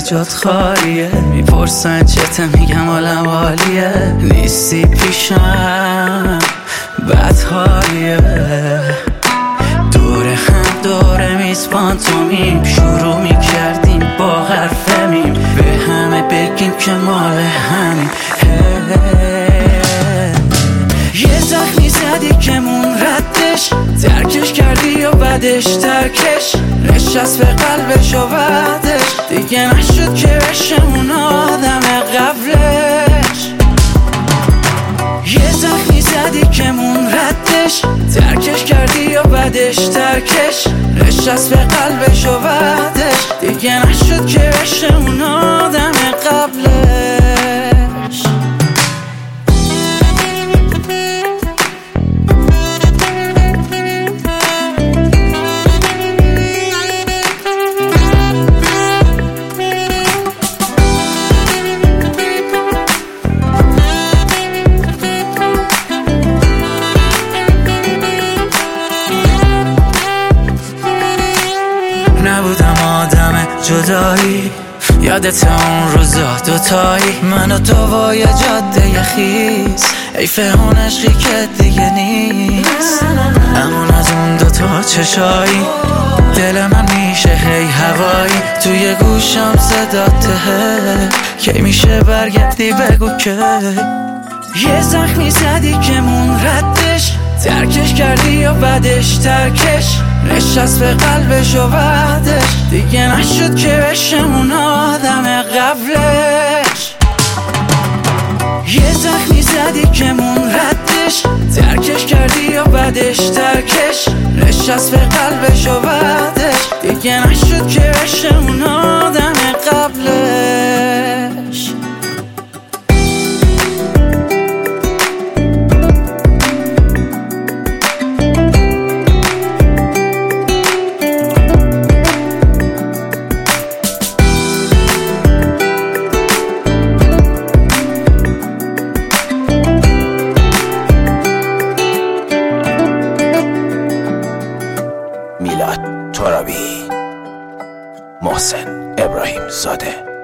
جات خالیه. میپرسن چته، میگم حالم عالیه. نیستی پیشم بد حالیه. دور هم دور میز پانتومیم، شروع میکردیم با حرف میم. به همه بگیم که مال همین. یه زخمی زدی که مون ردش، ترکش کردی یا بعدش ترکش نشست به قلبش و بعدش دیگه نشد که بشه اون آدم قبلش. یه زخمی زدی که مون ردش، ترکش کردی یا بعدش ترکش نشست به قلبش و بعدش دیگه نشد که بشه اون آدم قبلش. نبودم آدم جدایی، یادت اون روزا دوتایی، من و تو با یه جاده خیز. حیف اون عشقی که دیگه نیست، همون از اون دوتا چشایی. دل من میشه هی هوایی، توی گوشم صداته. کی میشه برگردی بگو که یه زخمی زدی که مون ردش، ترکش کردی یا بعدش ترکش نشست به قلبش و بعدش دیگه نشد که بشه اون آدم قبلش. یه زخمی زدی که مون ردش، ترکش کردی یا بعدش ترکش نشست به قلبش و بعدش دیگه نشد که بشه اون آدم قبلش. میلاد ترابی، محسن ابراهیم زاده.